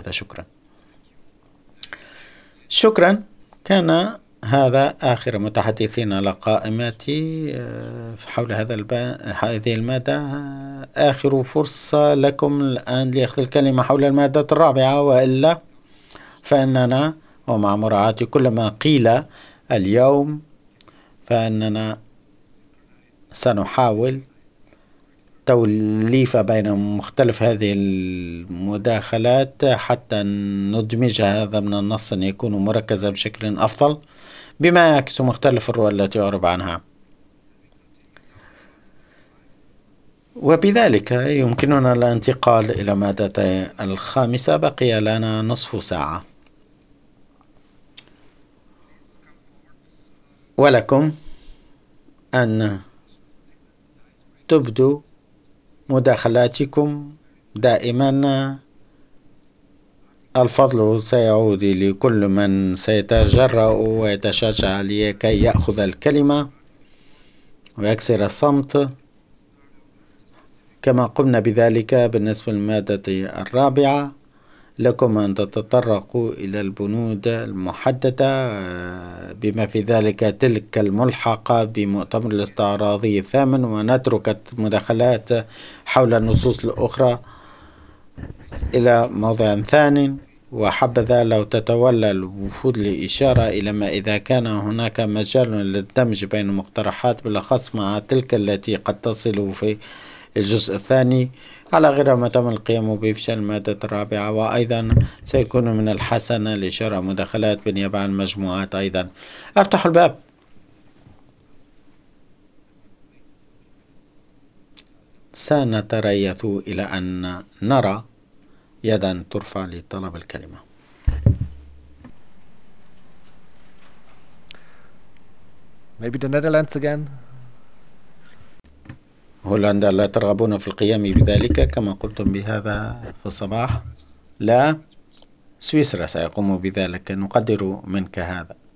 هذا. شكرا. شكرا. كان هذا آخر متحدثين على قائمتي حول هذه المادة. آخر فرصة لكم الآن لأخذ الكلمة حول المادة الرابعة، وإلا فإننا ومع مراعاة كل ما قيل اليوم فإننا سنحاول توليف بين مختلف هذه المداخلات حتى ندمج هذا من النص أن يكون مركزا بشكل أفضل بما يعكس مختلف الرؤى التي أعرب عنها، وبذلك يمكننا الانتقال إلى مادة الخامسة. بقي لنا نصف ساعة، ولكم أن تبدوا مداخلاتكم. دائما الفضل سيعود لكل من سيتجرأ ويتشجع لكي يأخذ الكلمة ويكسر الصمت، كما قمنا بذلك بالنسبة للمادة الرابعة. لكم أن تتطرقوا إلى البنود المحددة بما في ذلك تلك الملحقة بمؤتمر الاستعراضي الثامن، ونترك المداخلات حول النصوص الأخرى إلى موضع ثاني. وحبذا لو تتولى الوفود لإشارة إلى ما إذا كان هناك مجال للدمج بين المقترحات، بالأخص مع تلك التي قد تصل في الجزء الثاني، على غير ما تم القيام به في المادة الرابعة. وأيضا سيكون من الحسنة لشراء مداخلات بالنيابة عن المجموعات. أيضا أفتح الباب. سنتريث إلى أن نرى يدا ترفع لطلب الكلمة. Maybe the Netherlands again. هولندا لا ترغبون في القيام بذلك كما قلتم بهذا في الصباح؟ لا، سويسرا سيقوم بذلك، نقدر منك هذا.